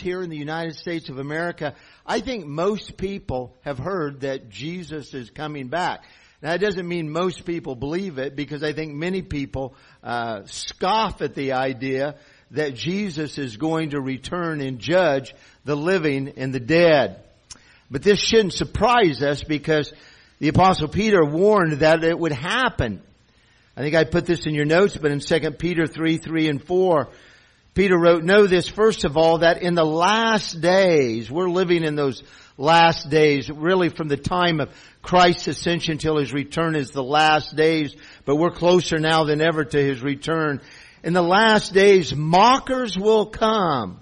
here in the United States of America, I think most people have heard that Jesus is coming back. Now, that doesn't mean most people believe it, because I think many people scoff at the idea that Jesus is going to return and judge the living and the dead. But this shouldn't surprise us, because the Apostle Peter warned that it would happen. I think I put this in your notes, but in 2 Peter 3 and 4, Peter wrote, "Know this, first of all, that in the last days," we're living in those last days, really from the time of Christ's ascension till His return is the last days, but we're closer now than ever to His return. In the last days, mockers will come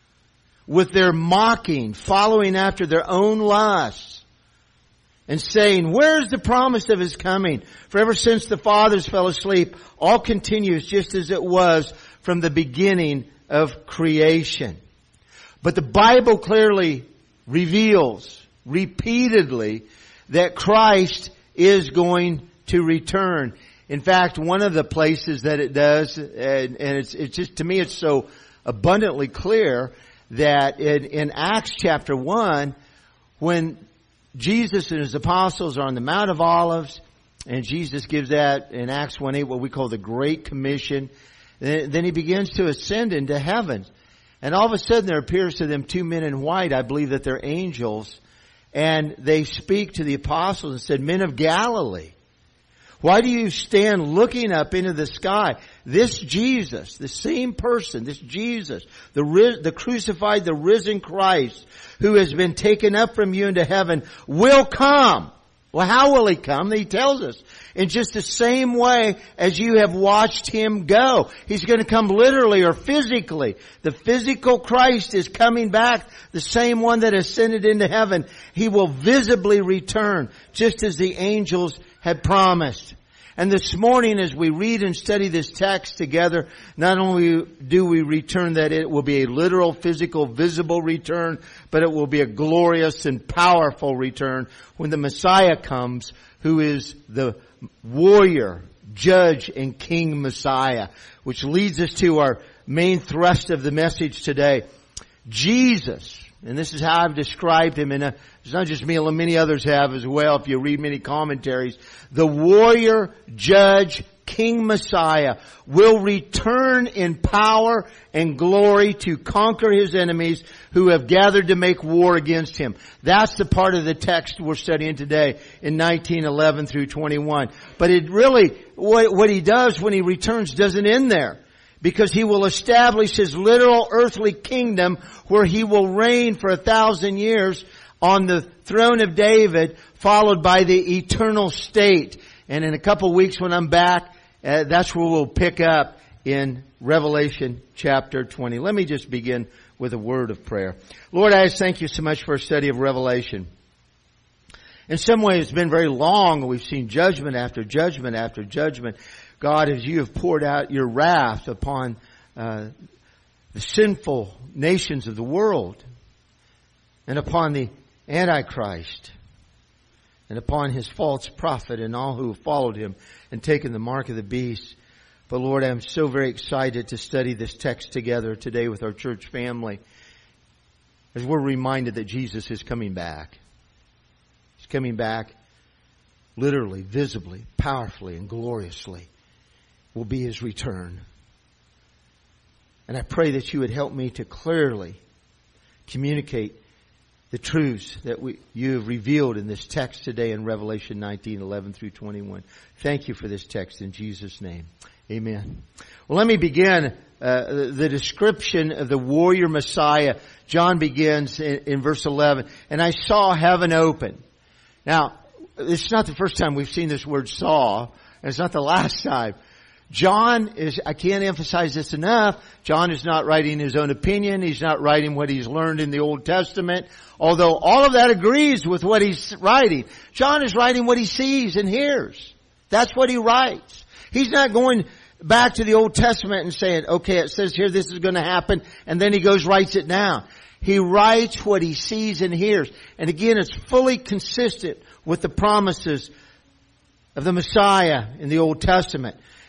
with their mocking, following after their own lusts, and saying, "Where's the promise of His coming? For ever since the fathers fell asleep, all continues just as it was from the beginning of creation." But the Bible clearly reveals repeatedly that Christ is going to return. In fact, one of the places that it does, and it's just, to me it's so abundantly clear, that in Acts chapter 1, when Jesus and His apostles are on the Mount of Olives, and Jesus gives that in Acts 1:8 what we call the Great Commission, then He begins to ascend into heaven. And all of a sudden there appears to them two men in white. I believe that they're angels. And they speak to the apostles and said, "Men of Galilee, why do you stand looking up into the sky? This Jesus, the same person, this Jesus, the crucified, the risen Christ, who has been taken up from you into heaven, will come." Well, how will He come? He tells us, in just the same way as you have watched Him go. He's going to come literally or physically. The physical Christ is coming back, the same one that ascended into heaven. He will visibly return, just as the angels had promised. And this morning, as we read and study this text together, not only do we return that it will be a literal, physical, visible return, but it will be a glorious and powerful return when the Messiah comes, who is the warrior, judge, and king Messiah. Which leads us to our main thrust of the message today. Jesus, and this is how I've described Him, and it's not just me, many others have as well if you read many commentaries. The warrior, judge, king Messiah will return in power and glory to conquer His enemies who have gathered to make war against Him. That's the part of the text we're studying today in 19:11 through 21. But it really, what He does when He returns doesn't end there. Because He will establish His literal earthly kingdom where He will reign for 1,000 years on the throne of David, followed by the eternal state. And in a couple of weeks when I'm back, that's where we'll pick up in Revelation chapter 20. Let me just begin with a word of prayer. Lord, I just thank You so much for a study of Revelation. In some ways it's been very long. We've seen judgment after judgment after judgment. God, as You have poured out Your wrath upon the sinful nations of the world, and upon the Antichrist, and upon his false prophet and all who have followed him and taken the mark of the beast. But Lord, I'm so very excited to study this text together today with our church family, as we're reminded that Jesus is coming back. He's coming back literally, visibly, powerfully, and gloriously. Will be His return. And I pray that You would help me to clearly communicate the truths that You have revealed in this text today in Revelation 19:11 through 21. Thank You for this text in Jesus' name. Amen. Well, let me begin the description of the warrior Messiah. John begins in verse 11. "And I saw heaven open." Now, it's not the first time we've seen this word "saw," and it's not the last time. John is, I can't emphasize this enough, John is not writing his own opinion. He's not writing what he's learned in the Old Testament. Although all of that agrees with what he's writing. John is writing what he sees and hears. That's what he writes. He's not going back to the Old Testament and saying, okay, it says here this is going to happen, and then he goes writes it down. He writes what he sees and hears. And again, it's fully consistent with the promises of the Messiah in the Old Testament.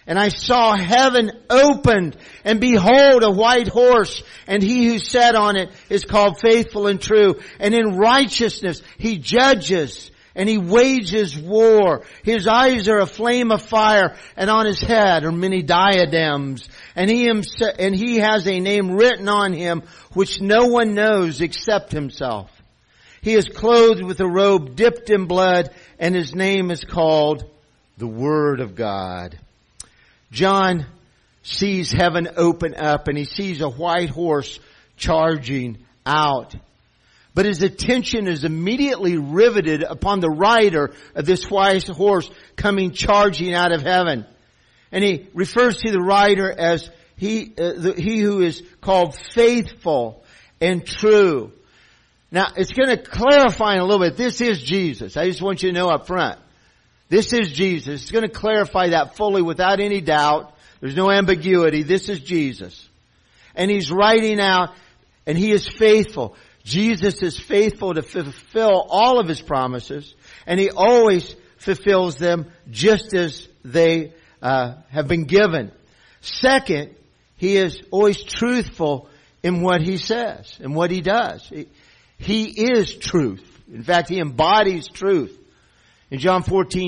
And I saw heaven opened, and behold, a white horse, and he who sat on it is called Faithful and True. And in righteousness he judges, and he wages war. His eyes are a flame of fire, and on his head are many diadems. And he has a name written on him which no one knows except himself. He is clothed with a robe dipped in blood, and his name is called the Word of God. John sees heaven open up, and he sees a white horse charging out. But his attention is immediately riveted upon the rider of this white horse coming charging out of heaven. And he refers to the rider as he who is called Faithful and True. Now, it's going to clarify in a little bit. This is Jesus. I just want you to know up front. This is Jesus. It's going to clarify that fully without any doubt. There's no ambiguity. This is Jesus. And he's writing out, and he is faithful. Jesus is faithful to fulfill all of his promises, and he always fulfills them just as they have been given. Second, he is always truthful in what he says and what he does. He is truth. In fact, he embodies truth. In John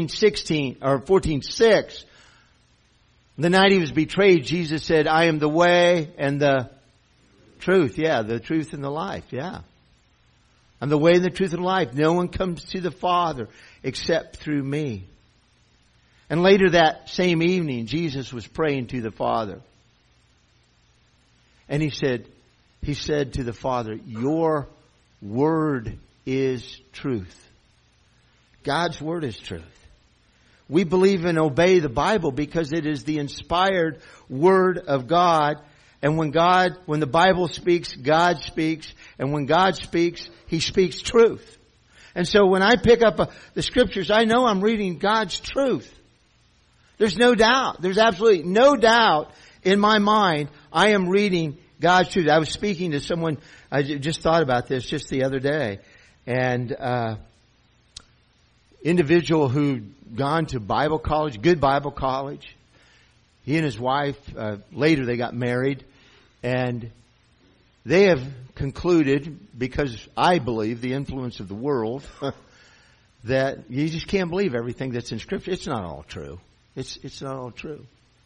14:6, the night he was betrayed, Jesus said, I am the way and the truth. Yeah, the truth and the life. Yeah. I'm the way and the truth and the life. No one comes to the Father except through me. And later that same evening, Jesus was praying to the Father. And he said to the Father, your Word is truth. God's Word is truth. We believe and obey the Bible because it is the inspired Word of God. And when the Bible speaks, God speaks. And when God speaks, He speaks truth. And so when I pick up the Scriptures, I know I'm reading God's truth. There's no doubt. There's absolutely no doubt in my mind I am reading God's truth. I was speaking to someone, I just thought about this just the other day. And individual who'd gone to Bible college, good Bible college. He and his wife, later they got married. And they have concluded, because I believe the influence of the world, that you just can't believe everything that's in Scripture. It's not all true. It's not all true.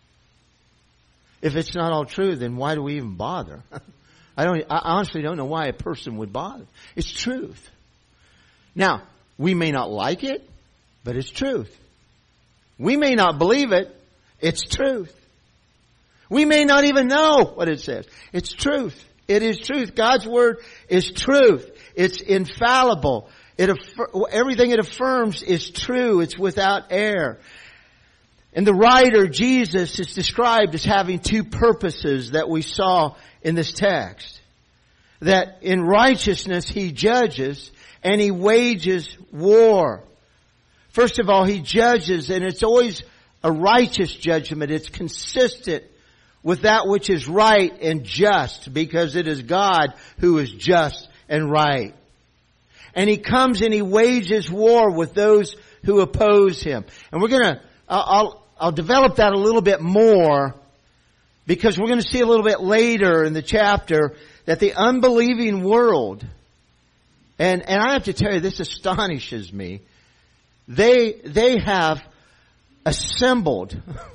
If it's not all true, then why do we even bother? I honestly don't know why a person would bother. It's truth. Now, we may not like it, but it's truth. We may not believe it. It's truth. We may not even know what it says. It's truth. It is truth. God's Word is truth. It's infallible. Everything it affirms is true. It's without error. And the writer, Jesus, is described as having two purposes that we saw in this text. That in righteousness He judges and He wages war. First of all, He judges, and it's always a righteous judgment. It's consistent with that which is right and just, because it is God who is just and right. And He comes and He wages war with those who oppose Him. And I'll develop that a little bit more, because we're going to see a little bit later in the chapter that the unbelieving world, and I have to tell you, this astonishes me. They have assembled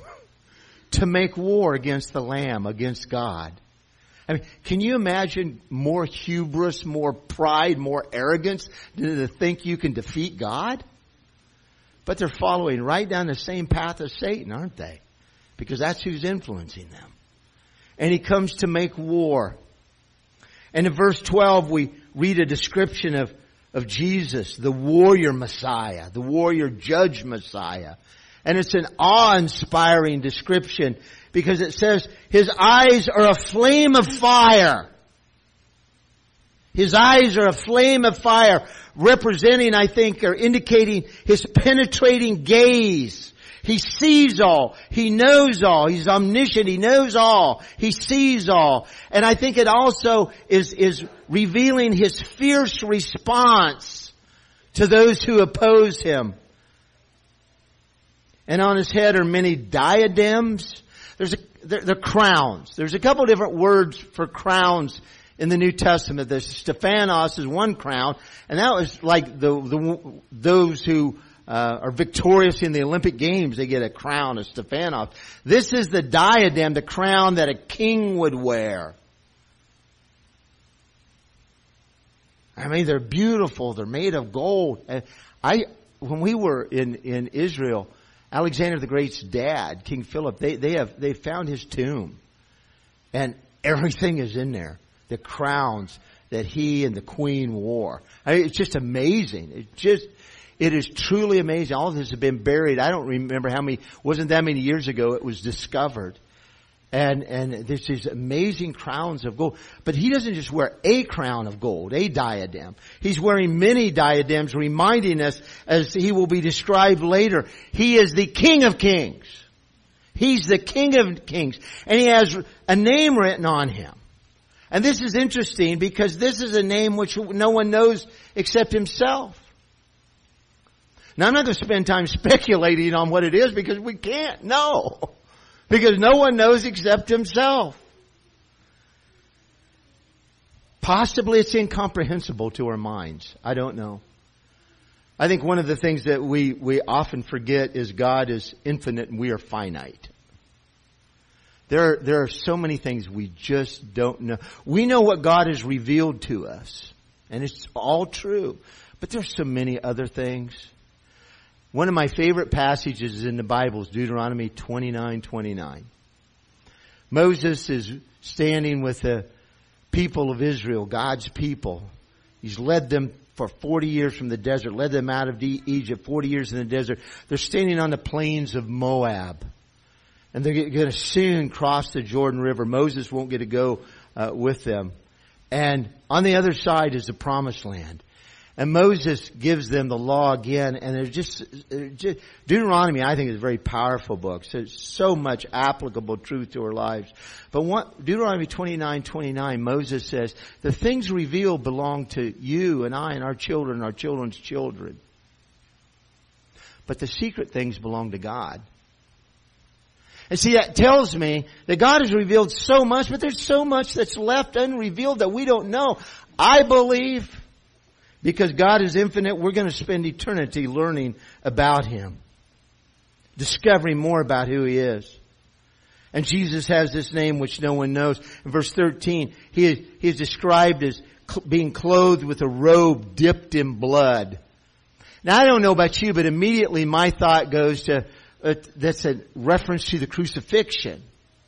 to make war against the Lamb, against God. I mean, can you imagine more hubris, more pride, more arrogance than to think you can defeat God? But they're following right down the same path as Satan, aren't they? Because that's who's influencing them. And he comes to make war. And in verse 12, we read a description of Jesus, the warrior Messiah, the warrior judge Messiah. And it's an awe-inspiring description, because it says His eyes are a flame of fire. His eyes are a flame of fire, representing, I think, or indicating His penetrating gaze. He sees all. He knows all. He's omniscient. He knows all. He sees all. And I think it also is revealing His fierce response to those who oppose Him. And on his head are many diadems. They're crowns. There's a couple different words for crowns in the New Testament. The Stephanos is one crown, and that was like those who are victorious in the Olympic Games. They get a crown, a Stephanos. This is the diadem, the crown that a king would wear. I mean, they're beautiful. They're made of gold. And when we were in Israel, Alexander the Great's dad, King Philip, they found his tomb, and everything is in there. The crowns that he and the queen wore. I mean, it's just amazing. It is truly amazing. All of this has been buried. I don't remember wasn't that many years ago it was discovered. And there's these amazing crowns of gold. But he doesn't just wear a crown of gold, a diadem. He's wearing many diadems, reminding us, as he will be described later, he is the King of Kings. He's the King of Kings. And he has a name written on him. And this is interesting because this is a name which no one knows except himself. Now, I'm not going to spend time speculating on what it is because we can't know. Because no one knows except himself. Possibly it's incomprehensible to our minds. I don't know. I think one of the things that we often forget is God is infinite and we are finite. There are so many things we just don't know. We know what God has revealed to us, and it's all true. But there's so many other things. One of my favorite passages in the Bible is Deuteronomy 29:29. Moses is standing with the people of Israel, God's people. He's led them for 40 years from the desert, led them out of Egypt, 40 years in the desert. They're standing on the plains of Moab. And they're going to soon cross the Jordan River. Moses won't get to go with them. And on the other side is the Promised Land. And Moses gives them the law again. And there's just Deuteronomy, I think, is a very powerful book. So there's so much applicable truth to our lives. But Deuteronomy 29:29, Moses says, the things revealed belong to you and I and our children and our children's children. But the secret things belong to God. And see, that tells me that God has revealed so much, but there's so much that's left unrevealed that we don't know. I believe, because God is infinite, we're going to spend eternity learning about Him. Discovering more about who He is. And Jesus has this name which no one knows. In verse 13, He is described as being clothed with a robe dipped in blood. Now, I don't know about you, but immediately my thought goes to, that's a reference to the crucifixion.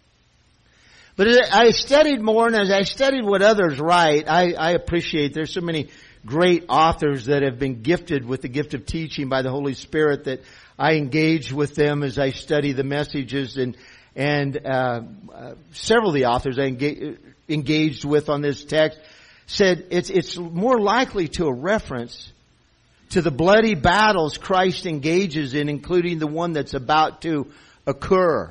But I studied more, and as I studied what others write, I appreciate there's so many great authors that have been gifted with the gift of teaching by the Holy Spirit that I engage with them as I study the messages, and several of the authors I engaged with on this text said it's more likely to a reference to the bloody battles Christ engages in, including the one that's about to occur.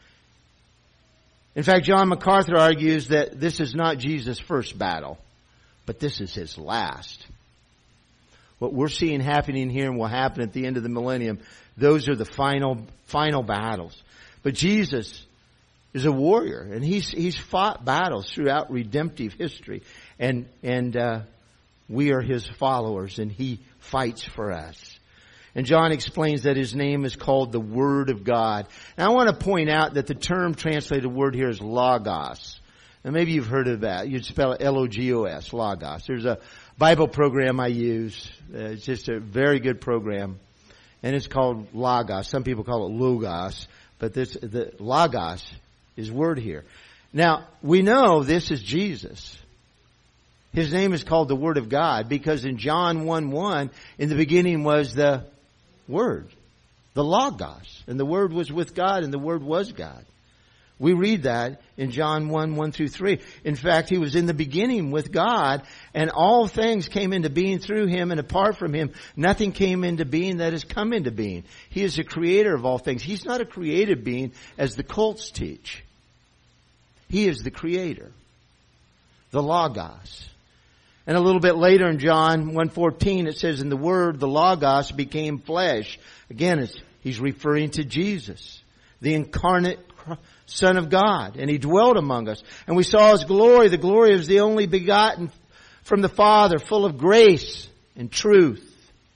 In fact, John MacArthur argues that this is not Jesus' first battle, but this is His last. What we're seeing happening here and will happen at the end of the millennium, those are the final battles. But Jesus is a warrior, and he's fought battles throughout redemptive history, and we are His followers, and He fights for us. And John explains that His name is called the Word of God. Now, I want to point out that the term translated word here is Logos. And maybe you've heard of that. You'd spell it Logos, Logos. There's a Bible program I use. It's just a very good program. And it's called Logos. Some people call it Logos. But the Logos is word here. Now, we know this is Jesus. His name is called the Word of God because in John 1:1, in the beginning was the Word, the Logos. And the Word was with God and the Word was God. We read that in John 1:1-3. In fact, He was in the beginning with God, and all things came into being through Him, and apart from Him, nothing came into being that has come into being. He is the creator of all things. He's not a created being as the cults teach. He is the creator, the Logos. And a little bit later in John 1:14, it says, "And the Word, the Logos, became flesh." Again, He's referring to Jesus, the incarnate Son of God. And He dwelt among us. And we saw His glory. The glory of the only begotten from the Father, full of grace and truth.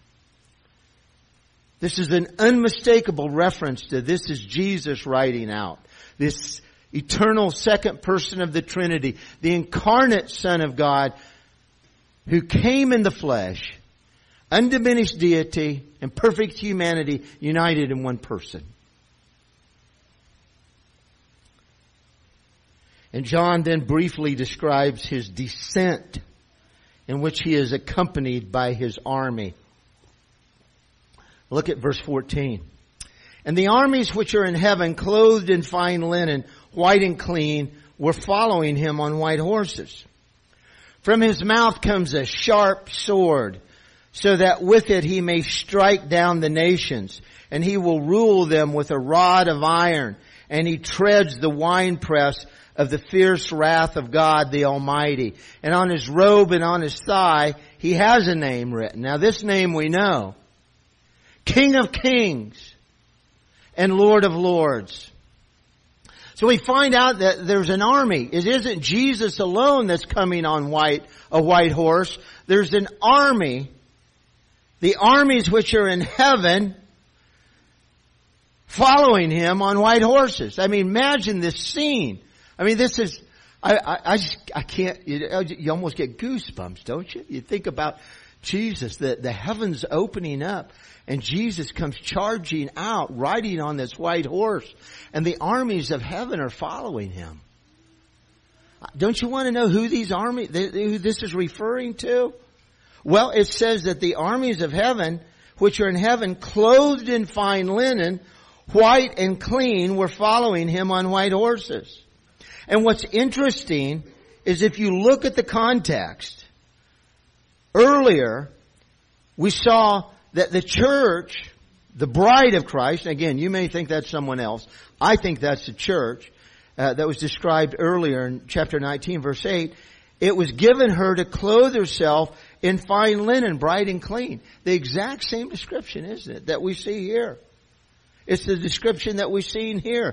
This is an unmistakable reference to this is Jesus writing out. This eternal second person of the Trinity, the incarnate Son of God, who came in the flesh, undiminished deity and perfect humanity united in one person. And John then briefly describes His descent, in which He is accompanied by His army. Look at verse 14. And the armies which are in heaven, clothed in fine linen, white and clean, were following Him on white horses. From His mouth comes a sharp sword, so that with it He may strike down the nations, and He will rule them with a rod of iron, and He treads the winepress of the fierce wrath of God the Almighty. And on His robe and on His thigh, He has a name written. Now this name we know. King of Kings and Lord of Lords. So we find out that there's an army. It isn't Jesus alone that's coming on a white horse. There's an army. The armies which are in heaven following Him on white horses. I mean, imagine this scene. I mean, this is, I can't, you almost get goosebumps, don't you? You think about Jesus, the heavens opening up, and Jesus comes charging out, riding on this white horse, and the armies of heaven are following Him. Don't you want to know who these armies, who this is referring to? Well, it says that the armies of heaven, which are in heaven, clothed in fine linen, white and clean, were following Him on white horses. And what's interesting is if you look at the context, earlier we saw that the church, the bride of Christ, again, you may think that's someone else. I think that's the church that was described earlier in chapter 19, verse 8. It was given her to clothe herself in fine linen, bright and clean. The exact same description, isn't it, that we see here? It's the description that we've seen here.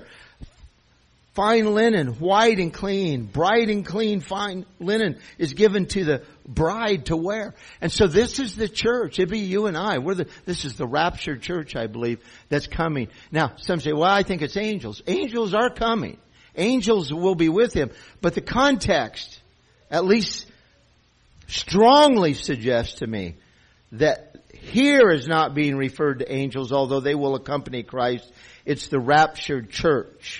Fine linen, white and clean, bright and clean, fine linen is given to the bride to wear. And so this is the church. It'd be you and I. This is the raptured church, I believe, that's coming. Now, some say, well, I think it's angels. Angels are coming. Angels will be with Him. But the context, at least strongly suggests to me that here is not being referred to angels, although they will accompany Christ. It's the raptured church.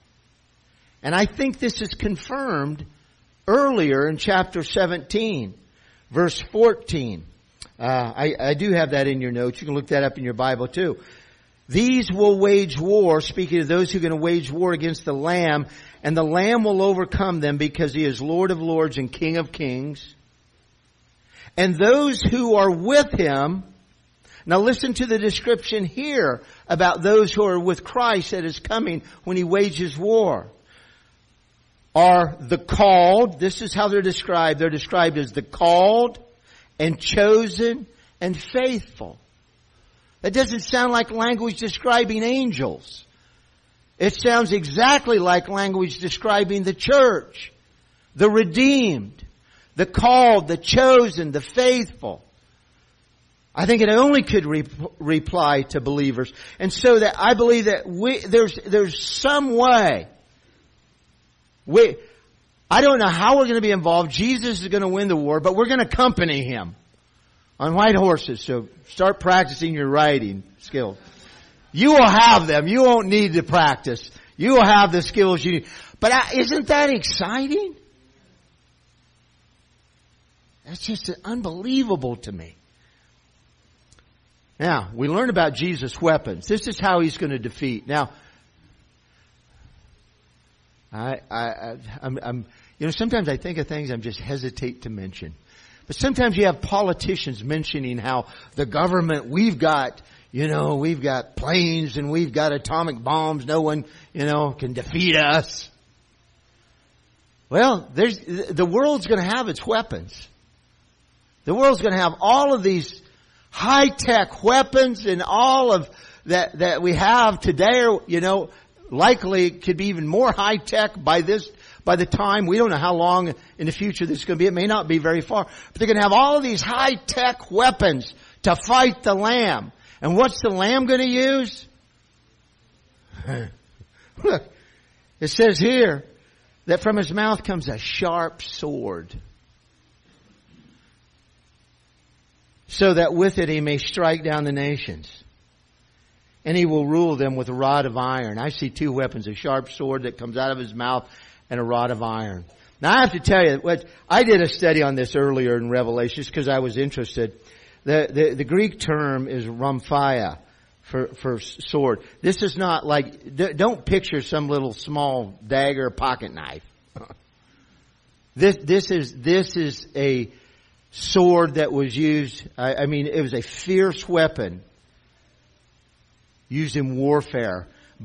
And I think this is confirmed earlier in chapter 17, verse 14. I do have that in your notes. You can look that up in your Bible too. These will wage war, speaking of those who are going to wage war against the Lamb, and the Lamb will overcome them because He is Lord of Lords and King of Kings. And those who are with Him, now listen to the description here about those who are with Christ that is coming when He wages war. Are the called, this is how they're described. They're described as the called and chosen and faithful. That doesn't sound like language describing angels. It sounds exactly like language describing the church, the redeemed, the called, the chosen, the faithful. I think it only could reply to believers. And so that I believe that there's some way. I don't know how we're going to be involved. Jesus is going to win the war, but we're going to accompany Him on white horses. So start practicing your riding skills. You will have them. You won't need to practice. You will have the skills you need. But isn't that exciting? That's just unbelievable to me. Now, we learn about Jesus' weapons. This is how He's going to defeat. Now, I'm sometimes I think of things I just hesitate to mention. But sometimes you have politicians mentioning how the government, we've got planes and we've got atomic bombs. No one, can defeat us. Well, the world's going to have its weapons. The world's going to have all of these high-tech weapons and all of that we have today are, likely could be even more high tech by the time. We don't know how long in the future this is going to be. It may not be very far. But they're going to have all of these high tech weapons to fight the Lamb. And what's the Lamb going to use? Look, it says here that from his mouth comes a sharp sword, so that with it he may strike down the nations. And he will rule them with a rod of iron. I see two weapons, a sharp sword that comes out of his mouth and a rod of iron. Now I have to tell you, I did a study on this earlier in Revelation because I was interested. The Greek term is rhomphaia for sword. This is not like, don't picture some little small dagger pocket knife. This is a sword that was used, it was a fierce weapon used in warfare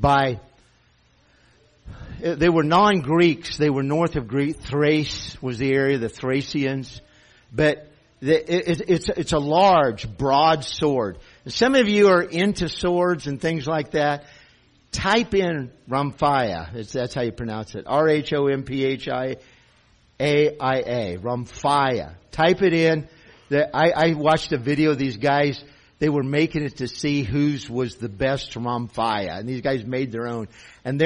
they were non-Greeks. They were north of Greece. Thrace was the area, the Thracians. But it's a large, broad sword. Some of you are into swords and things like that. Type in rhomphaia. That's how you pronounce it. R-H-O-M-P-H-I-A-I-A. Rhomphaia. Type it in. I watched a video of these guys. They were making it to see whose was the best rhomphaia. And these guys made their own. And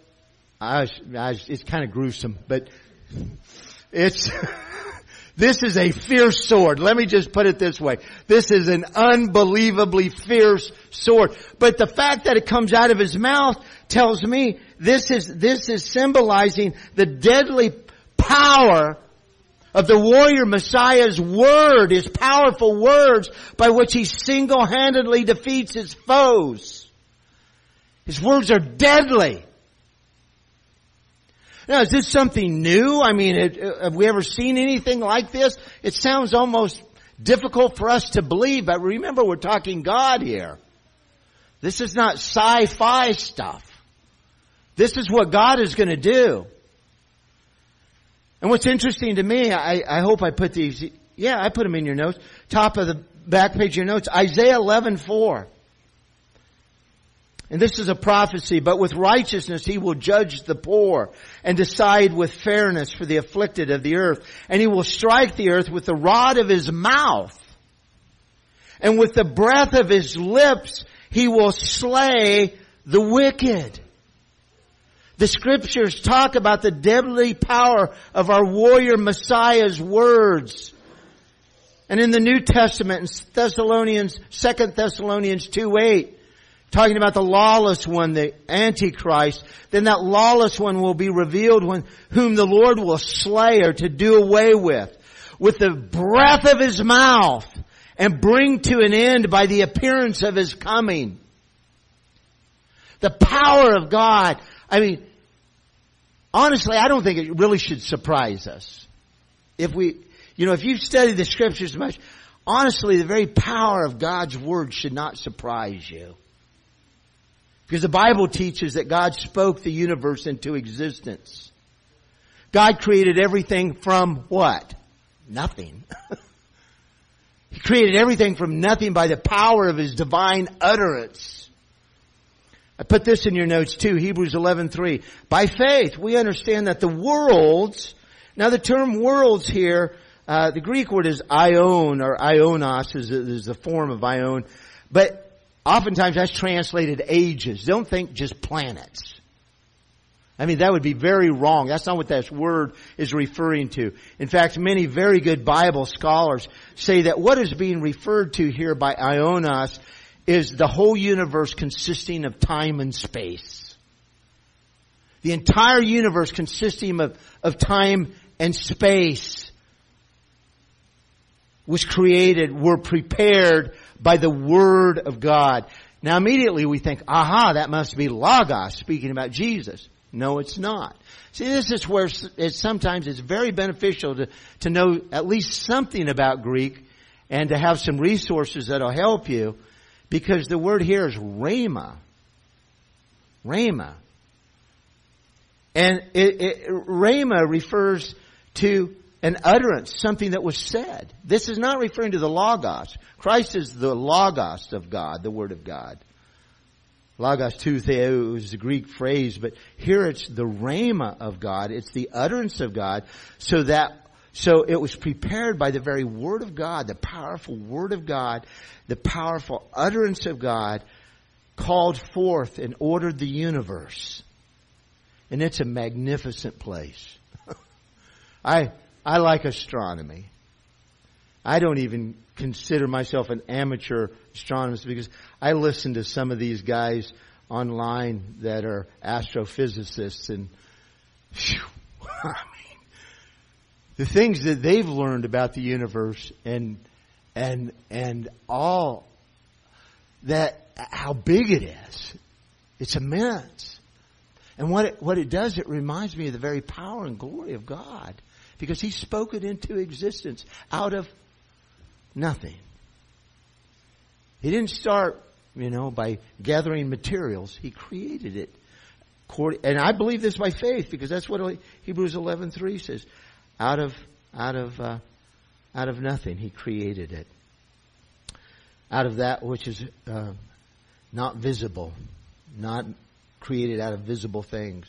it's kind of gruesome, but this is a fierce sword. Let me just put it this way. This is an unbelievably fierce sword. But the fact that it comes out of his mouth tells me this is symbolizing the deadly power of the warrior Messiah's word, his powerful words by which he single-handedly defeats his foes. His words are deadly. Now, is this something new? Have we ever seen anything like this? It sounds almost difficult for us to believe, but remember, we're talking God here. This is not sci-fi stuff. This is what God is going to do. And what's interesting to me, I hope I put these, I put them in your notes. Top of the back page of your notes, Isaiah 11:4. And this is a prophecy, but with righteousness he will judge the poor and decide with fairness for the afflicted of the earth. And he will strike the earth with the rod of his mouth. And with the breath of his lips he will slay the wicked. The scriptures talk about the deadly power of our warrior Messiah's words. And in the New Testament, in 2 Thessalonians 2:8, talking about the lawless one, the Antichrist, then that lawless one will be revealed whom the Lord will slay or to do away with the breath of his mouth and bring to an end by the appearance of his coming. The power of God. Honestly, I don't think it really should surprise us. If you've studied the scriptures much, honestly, the very power of God's word should not surprise you. Because the Bible teaches that God spoke the universe into existence. God created everything from what? Nothing. He created everything from nothing by the power of his divine utterance. I put this in your notes too, Hebrews 11:3. By faith, we understand that the worlds, now the term worlds here, the Greek word is aion or ionos is a form of aion, but oftentimes that's translated ages. Don't think just planets. That would be very wrong. That's not what that word is referring to. In fact, many very good Bible scholars say that what is being referred to here by ionos is the whole universe consisting of time and space. The entire universe consisting of time and space was created, were prepared by the Word of God. Now immediately we think, that must be Logos, speaking about Jesus. No, it's not. See, this is where sometimes it's very beneficial to know at least something about Greek and to have some resources that'll help you. Because the word here is rhema. Rhema. And rhema refers to an utterance, something that was said. This is not referring to the Logos. Christ is the Logos of God, the Word of God. Logos toutheo is the Greek phrase, but here it's the rhema of God. It's the utterance of God, so it was prepared by the very Word of God, the powerful Word of God, the powerful utterance of God, called forth and ordered the universe. And it's a magnificent place. I like astronomy. I don't even consider myself an amateur astronomist because I listen to some of these guys online that are astrophysicists, and I mean, the things that they've learned about the universe and all that, how big it is. It's immense. And what it does, it reminds me of the very power and glory of God, because He spoke it into existence out of nothing. He didn't start, by gathering materials. He created it. And I believe this by faith, because that's what Hebrews 11:3 says. Out of nothing, He created it. Out of that which is not visible, not created out of visible things.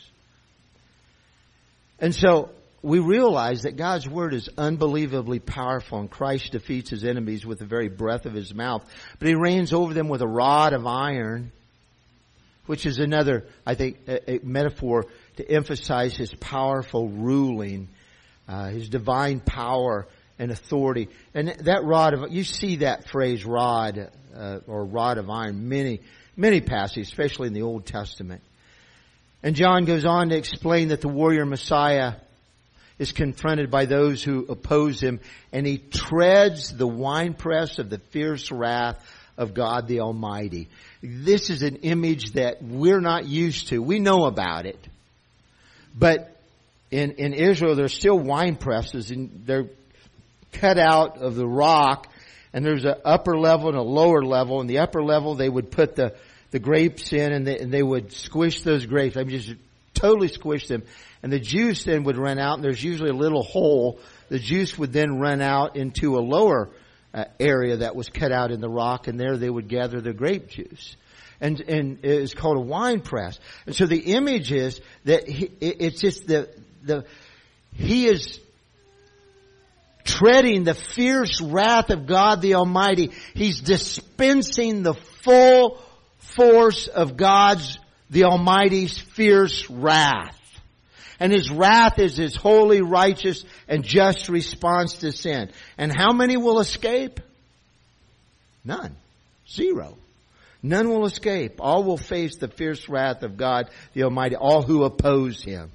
And so we realize that God's Word is unbelievably powerful, and Christ defeats His enemies with the very breath of His mouth. But He reigns over them with a rod of iron, which is another, I think, a metaphor to emphasize His powerful ruling, His divine power and authority. And that you see that phrase rod, or rod of iron, many passages, especially in the Old Testament. And John goes on to explain that the warrior Messiah is confronted by those who oppose Him, and He treads the winepress of the fierce wrath of God the Almighty. This is an image that we're not used to. We know about it. But in Israel, there's still wine presses, and they're cut out of the rock, and there's an upper level and a lower level. In the upper level, they would put the grapes in, and they would squish those grapes. I mean, just totally squish them. And the juice then would run out, and there's usually a little hole. The juice would then run out into a lower area that was cut out in the rock, and there they would gather the grape juice. And it's called a wine press. And so the image is that it's just He is treading the fierce wrath of God the Almighty. He's dispensing the full force of God's, the Almighty's fierce wrath. And His wrath is His holy, righteous, and just response to sin. And how many will escape? None. Zero. None will escape. All will face the fierce wrath of God the Almighty, all who oppose Him.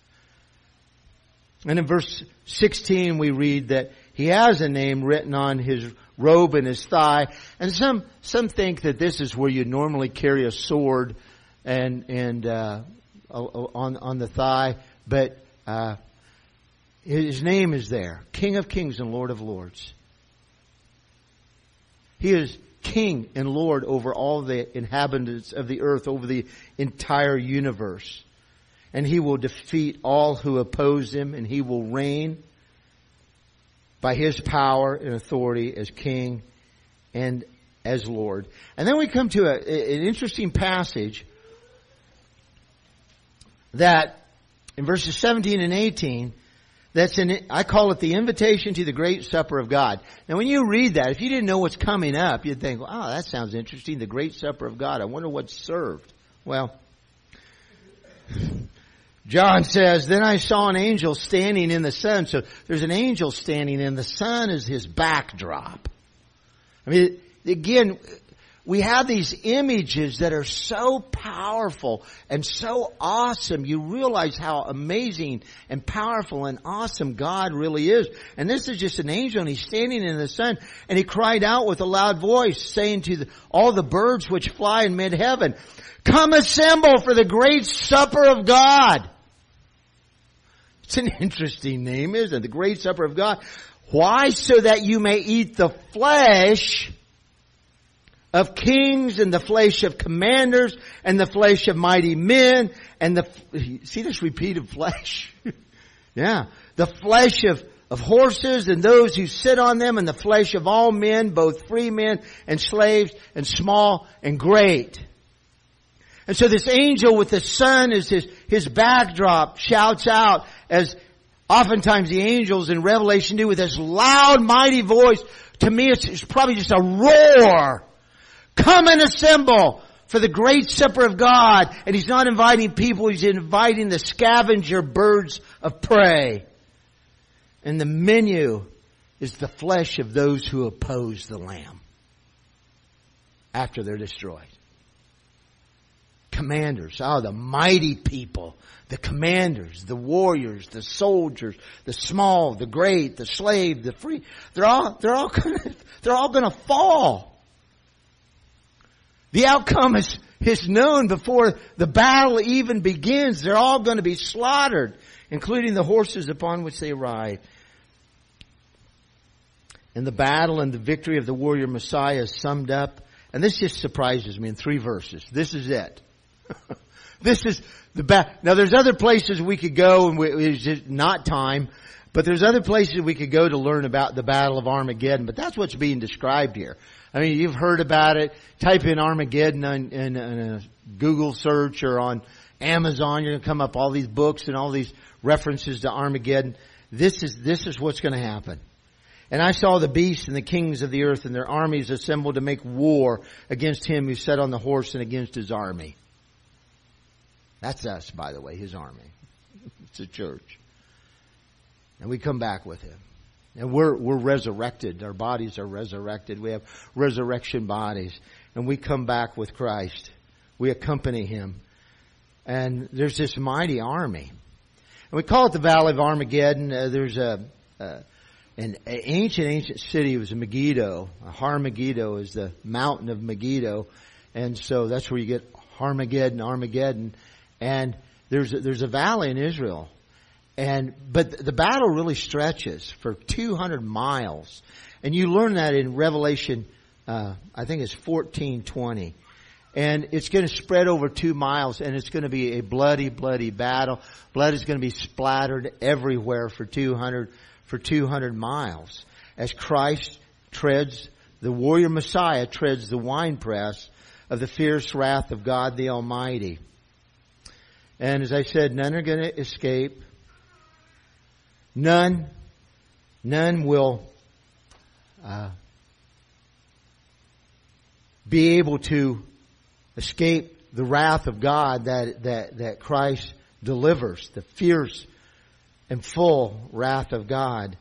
And in verse 16 we read that He has a name written on His robe and His thigh. And some think that this is where you normally carry a sword and on the thigh. But His name is there. King of Kings and Lord of Lords. He is King and Lord over all the inhabitants of the earth, over the entire universe. And He will defeat all who oppose Him, and He will reign by His power and authority as King and as Lord. And then we come to an interesting passage that in verses 17 and 18, I call it the invitation to the great supper of God. Now when you read that, if you didn't know what's coming up, you'd think, oh, that sounds interesting, the great supper of God. I wonder what's served. Well, John says, then I saw an angel standing in the sun. So there's an angel standing, and the sun is his backdrop. I mean, again, we have these images that are so powerful and so awesome. You realize how amazing and powerful and awesome God really is. And this is just an angel, and he's standing in the sun, and he cried out with a loud voice, saying to all the birds which fly in mid-heaven, come assemble for the great supper of God. It's an interesting name, isn't it? The great supper of God. Why? So that you may eat the flesh of kings, and the flesh of commanders, and the flesh of mighty men, and see this repeated flesh? Yeah. The flesh of horses and those who sit on them, and the flesh of all men, both free men and slaves, and small and great. And so this angel with the sun as his backdrop shouts out, as oftentimes the angels in Revelation do, with this loud, mighty voice. To me, it's probably just a roar. Come and assemble for the great supper of God. And he's not inviting people, he's inviting the scavenger birds of prey. And the menu is the flesh of those who oppose the Lamb after they're destroyed. Commanders, the mighty people, the commanders, the warriors, the soldiers, the small, the great, the slave, the free, they're all gonna fall. The outcome is known before the battle even begins. They're all going to be slaughtered, including the horses upon which they ride. And the battle and the victory of the warrior Messiah is summed up. And this just surprises me in 3 verses. This is it. This is the battle. Now there's other places we could go, and it's just not time. But there's other places we could go to learn about the Battle of Armageddon. But that's what's being described here. I mean, you've heard about it. Type in Armageddon in a Google search or on Amazon. You're going to come up all these books and all these references to Armageddon. This is what's going to happen. And I saw the beasts and the kings of the earth and their armies assembled to make war against him who sat on the horse and against his army. That's us, by the way, his army. It's the church. And we come back with him. And we're resurrected. Our bodies are resurrected. We have resurrection bodies. And we come back with Christ. We accompany him. And there's this mighty army. And we call it the Valley of Armageddon. There's an ancient city. It was Megiddo. Har Megiddo is the mountain of Megiddo. And so that's where you get Armageddon. And there's a valley in Israel. But the battle really stretches for 200 miles. And you learn that in Revelation, I think it's 14:20. And it's going to spread over 2 miles, and it's going to be a bloody, bloody battle. Blood is going to be splattered everywhere for 200 miles. As Christ treads, the warrior Messiah treads the winepress of the fierce wrath of God the Almighty. And as I said, none are going to escape. None will be able to escape the wrath of God that Christ delivers, the fierce and full wrath of God.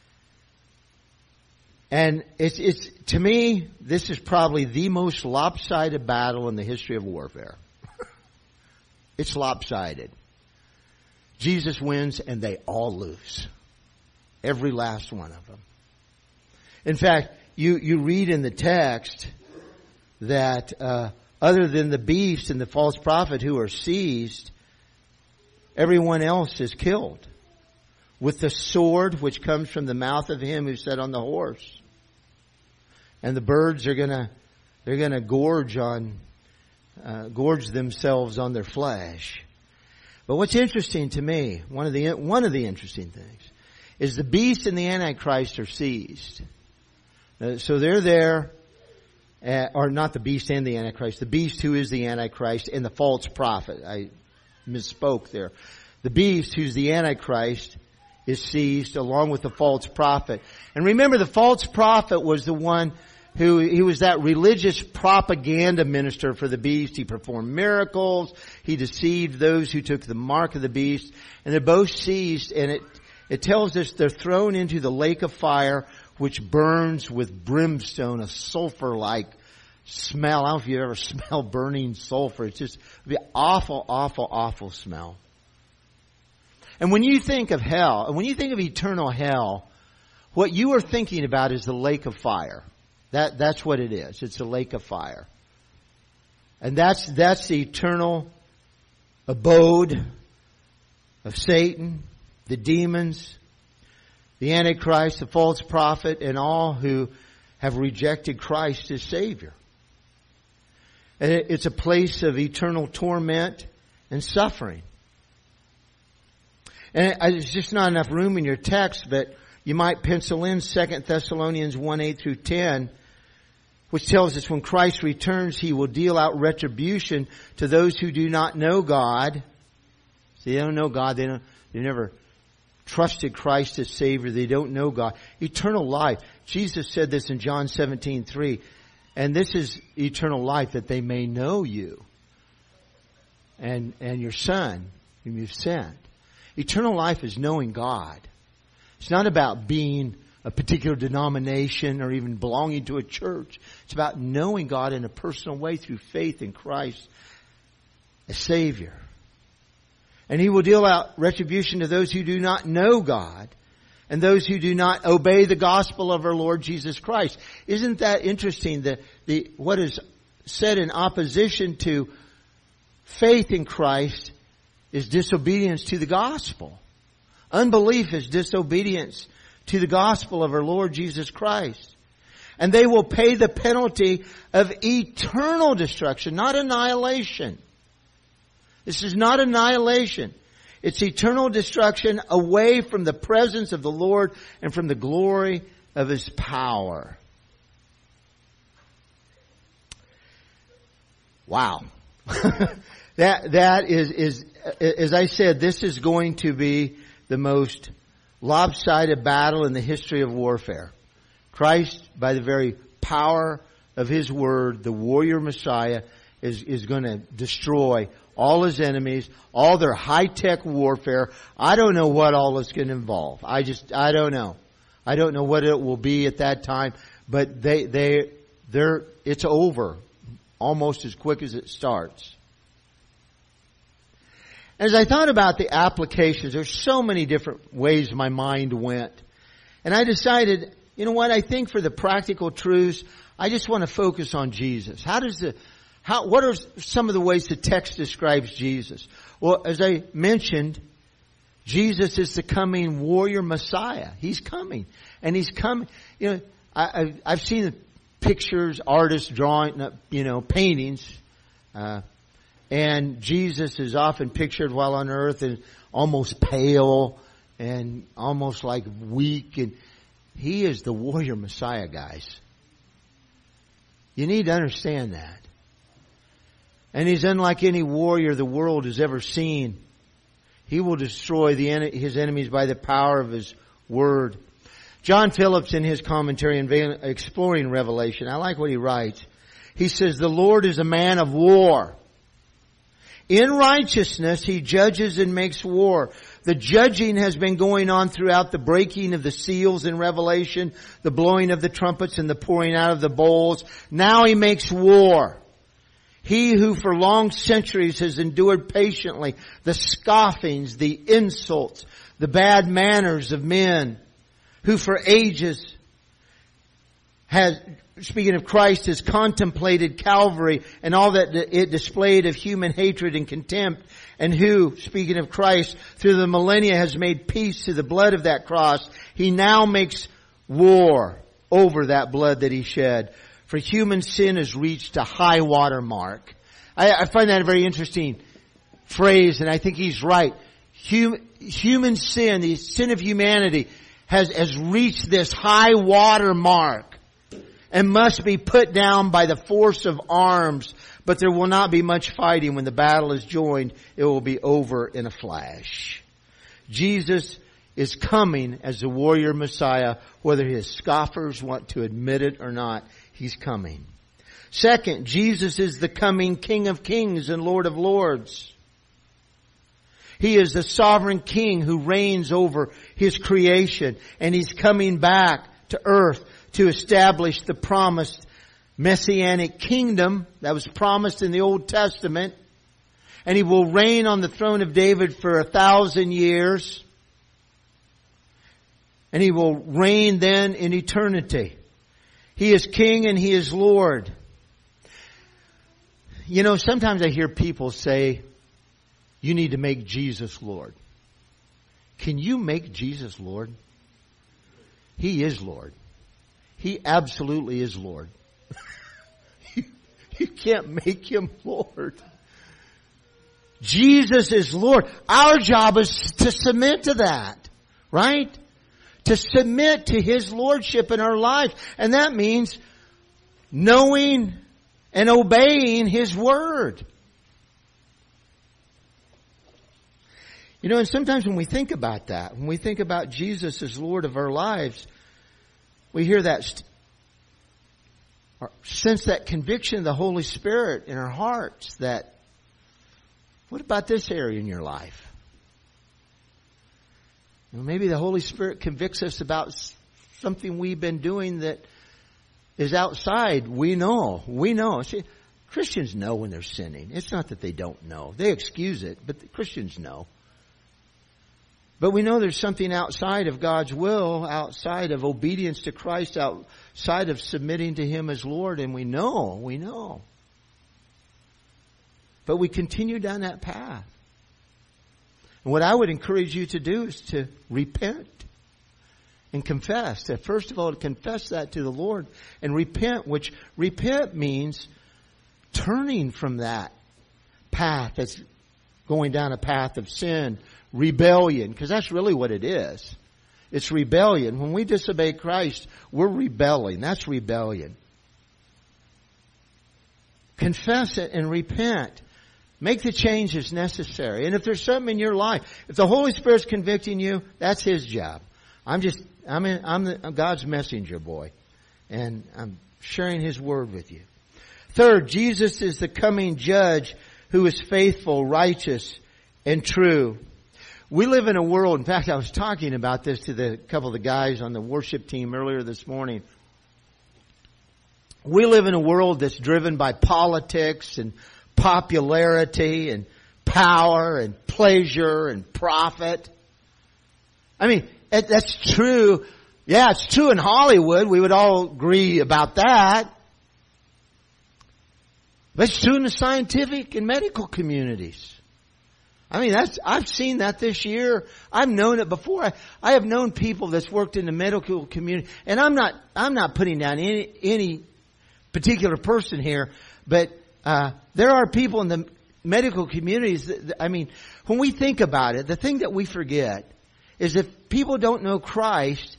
And it's to me, this is probably the most lopsided battle in the history of warfare. It's lopsided. Jesus wins and they all lose. Every last one of them. In fact, you read in the text that other than the beast and the false prophet who are seized, everyone else is killed with the sword which comes from the mouth of him who sat on the horse. And the birds are gonna gorge themselves on their flesh. But what's interesting to me, one of the interesting things, is the beast and the Antichrist are seized. So they're there, or not the beast and the Antichrist, the beast who is the Antichrist and the false prophet. I misspoke there. The beast, who's the Antichrist, is seized along with the false prophet. And remember, the false prophet was the one he was that religious propaganda minister for the beast. He performed miracles. He deceived those who took the mark of the beast. And they're both seized, and it tells us they're thrown into the lake of fire, which burns with brimstone, a sulfur-like smell. I don't know if you've ever smelled burning sulfur. It's just the awful, awful, awful smell. And when you think of hell, and when you think of eternal hell, what you are thinking about is the lake of fire. That's what it is. It's a lake of fire. And that's the eternal abode of Satan, the demons, the Antichrist, the false prophet, and all who have rejected Christ as Savior. And it's a place of eternal torment and suffering. And there's just not enough room in your text, but you might pencil in 2 Thessalonians 1:8-10. which tells us when Christ returns, He will deal out retribution to those who do not know God. See, they don't know God. They never trusted Christ as Savior. They don't know God. Eternal life. Jesus said this in John 17:3. And this is eternal life, that they may know you and your Son whom you've sent. Eternal life is knowing God. It's not about being a particular denomination or even belonging to a church. It's about knowing God in a personal way through faith in Christ as Savior. And He will deal out retribution to those who do not know God and those who do not obey the gospel of our Lord Jesus Christ. Isn't that interesting? What is said in opposition to faith in Christ is disobedience to the gospel. Unbelief is disobedience to the gospel of our Lord Jesus Christ. And they will pay the penalty of eternal destruction, not annihilation. This is not annihilation. It's eternal destruction away from the presence of the Lord and from the glory of His power. Wow. That is, as I said, this is going to be the most lopsided battle in the history of warfare. Christ, by the very power of His Word, the warrior Messiah, is going to destroy all His enemies, all their high-tech warfare. I don't know what all it's going to involve. I don't know. I don't know what it will be at that time, but it's over almost as quick as it starts. As I thought about the applications, there's so many different ways my mind went. And I decided, you know what, I think for the practical truths, I just want to focus on Jesus. What are some of the ways the text describes Jesus? Well, as I mentioned, Jesus is the coming warrior Messiah. He's coming. And He's coming. You know, I've seen the pictures, artists drawing, paintings, and Jesus is often pictured while on earth and almost pale and almost like weak. And He is the warrior Messiah, guys. You need to understand that. And He's unlike any warrior the world has ever seen. He will destroy His enemies by the power of His Word. John Phillips, in his commentary exploring Revelation, I like what he writes. He says, the Lord is a man of war. In righteousness, He judges and makes war. The judging has been going on throughout the breaking of the seals in Revelation, the blowing of the trumpets and the pouring out of the bowls. Now He makes war. He who for long centuries has endured patiently the scoffings, the insults, the bad manners of men, who for ages has, speaking of Christ, has contemplated Calvary and all that it displayed of human hatred and contempt, and who, speaking of Christ, through the millennia has made peace through the blood of that cross, He now makes war over that blood that He shed. For human sin has reached a high water mark. I find that a very interesting phrase, and I think he's right. Human sin, the sin of humanity, has reached this high water mark and must be put down by the force of arms. But there will not be much fighting. When the battle is joined, it will be over in a flash. Jesus is coming as the warrior Messiah, whether His scoffers want to admit it or not. He's coming. Second, Jesus is the coming King of Kings and Lord of Lords. He is the sovereign King who reigns over His creation, and He's coming back to earth to establish the promised Messianic kingdom that was promised in the Old Testament. And He will reign on the throne of David for 1,000 years. And He will reign then in eternity. He is King and He is Lord. You know, sometimes I hear people say, you need to make Jesus Lord. Can you make Jesus Lord? He is Lord. He absolutely is Lord. You can't make Him Lord. Jesus is Lord. Our job is to submit to that, right? To submit to His Lordship in our life. And that means knowing and obeying His Word. You know, and sometimes when we think about that, when we think about Jesus as Lord of our lives, we hear that, sense that conviction of the Holy Spirit in our hearts that, what about this area in your life? Well, maybe the Holy Spirit convicts us about something we've been doing that is outside. We know. See, Christians know when they're sinning. It's not that they don't know. They excuse it, but the Christians know. But we know there's something outside of God's will, outside of obedience to Christ, outside of submitting to Him as Lord, and we know. But we continue down that path. And what I would encourage you to do is to repent and confess. That first of all, to confess that to the Lord and repent, which repent means turning from that path that's going down a path of sin, rebellion, because that's really what it is. It's rebellion. When we disobey Christ, we're rebelling. That's rebellion. Confess it and repent. Make the changes necessary. And if there's something in your life, if the Holy Spirit's convicting you, that's His job. I'm God's messenger boy. And I'm sharing His Word with you. Third, Jesus is the coming judge who is faithful, righteous, and true. We live in a world, in fact, I was talking about this to the couple of the guys on the worship team earlier this morning. We live in a world that's driven by politics and popularity and power and pleasure and profit. I mean, that's true. Yeah, it's true in Hollywood. We would all agree about that. But it's true in the scientific and medical communities. I mean, I've seen that this year. I've known it before. I have known people that's worked in the medical community, and I'm not putting down any particular person here, but there are people in the medical communities that, I mean, when we think about it, the thing that we forget is if people don't know Christ,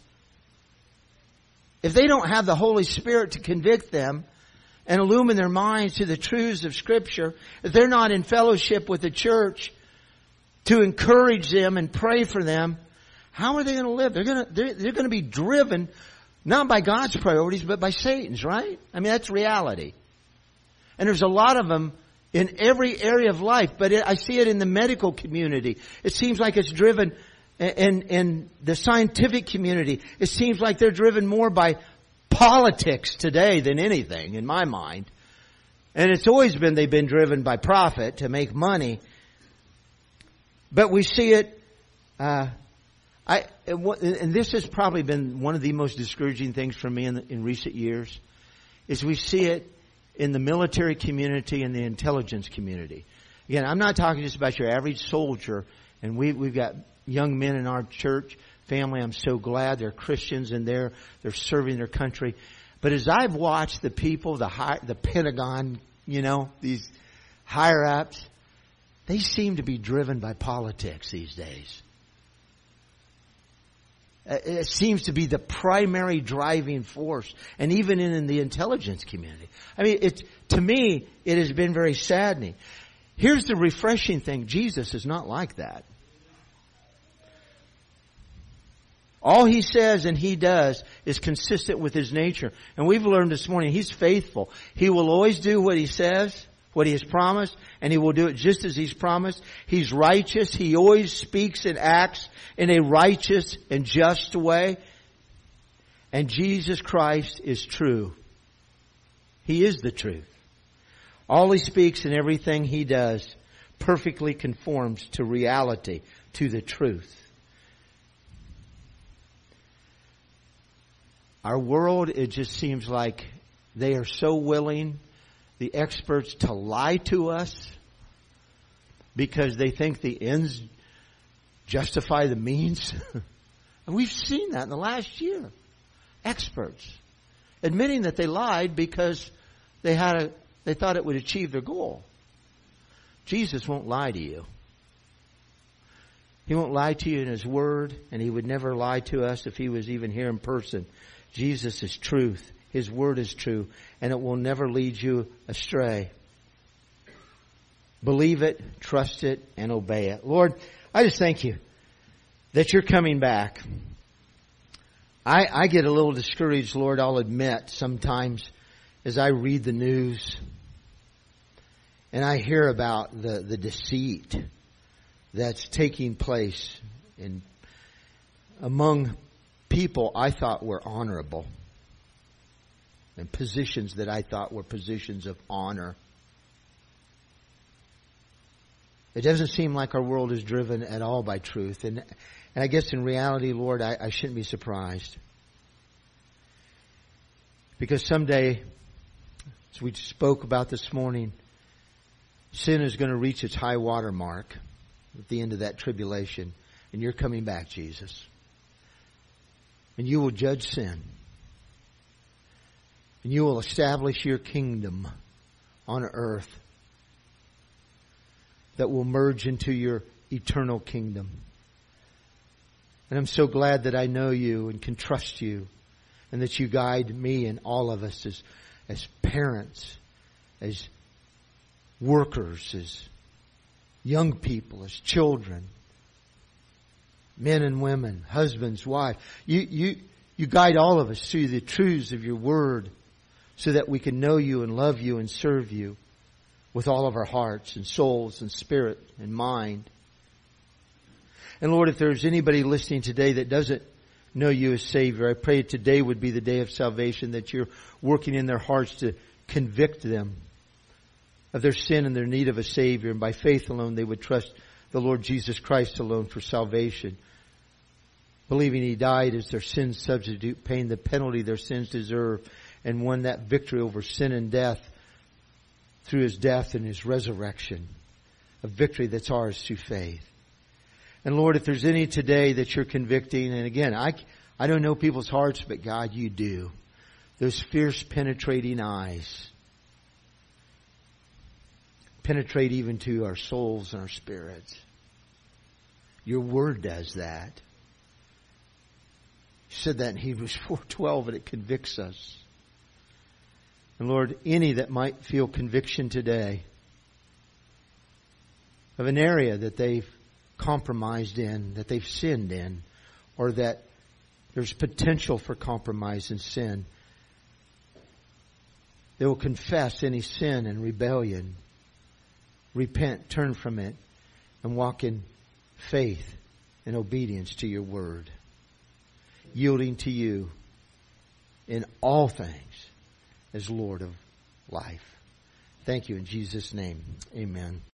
if they don't have the Holy Spirit to convict them and illumine their minds to the truths of Scripture, if they're not in fellowship with the church to encourage them and pray for them, how are they going to live? They're going to be driven not by God's priorities, but by Satan's, right? I mean, that's reality. And there's a lot of them in every area of life, but I see it in the medical community. It seems like it's driven in the scientific community. It seems like they're driven more by politics today than anything, in my mind. And it's always been they've been driven by profit to make money. But we see it, and this has probably been one of the most discouraging things for me in recent years, is we see it in the military community and the intelligence community. Again, I'm not talking just about your average soldier, and we've got young men in our church family. I'm so glad they're Christians and they're serving their country. But as I've watched the people, the Pentagon, these higher ups, they seem to be driven by politics these days. It seems to be the primary driving force, and even in the intelligence community. I mean, to me, it has been very saddening. Here's the refreshing thing. Jesus is not like that. All He says and He does is consistent with His nature. And we've learned this morning, He's faithful. He will always do what He says, what He has promised, and He will do it just as He's promised. He's righteous. He always speaks and acts in a righteous and just way. And Jesus Christ is true. He is the truth. All He speaks and everything He does perfectly conforms to reality, to the truth. Our world, it just seems like they are so willing, the experts, to lie to us because they think the ends justify the means. And we've seen that in the last year. Experts admitting that they lied because they thought it would achieve their goal. Jesus won't lie to you. He won't lie to you in His Word, and He would never lie to us if He was even here in person. Jesus is truth His Word is true, and it will never lead you astray. Believe it, trust it, and obey it. Lord, I just thank You that You're coming back. I get a little discouraged, Lord, I'll admit, sometimes as I read the news and I hear about the deceit that's taking place among people I thought were honorable and positions that I thought were positions of honor. It doesn't seem like our world is driven at all by truth. And I guess in reality, Lord, I shouldn't be surprised. Because someday, as we spoke about this morning, sin is going to reach its high water mark at the end of that tribulation. And You're coming back, Jesus. And You will judge sin. And You will establish Your kingdom on earth that will merge into Your eternal kingdom. And I'm so glad that I know You and can trust You, and that You guide me and all of us as parents, as workers, as young people, as children, men and women, husbands, wives. You guide all of us through the truths of Your Word so that we can know You and love You and serve You with all of our hearts and souls and spirit and mind. And Lord, if there's anybody listening today that doesn't know You as Savior, I pray today would be the day of salvation, that You're working in their hearts to convict them of their sin and their need of a Savior. And by faith alone, they would trust the Lord Jesus Christ alone for salvation, believing He died as their sin substitute, paying the penalty their sins deserve, and won that victory over sin and death through His death and His resurrection. A victory that's ours through faith. And Lord, if there's any today that You're convicting, and again, I don't know people's hearts, but God, You do. Those fierce penetrating eyes penetrate even to our souls and our spirits. Your Word does that. You said that in Hebrews 4:12, and it convicts us. And Lord, any that might feel conviction today of an area that they've compromised in, that they've sinned in, or that there's potential for compromise and sin, they will confess any sin and rebellion, repent, turn from it, and walk in faith and obedience to Your Word, yielding to You in all things as Lord of life. Thank You in Jesus' name. Amen.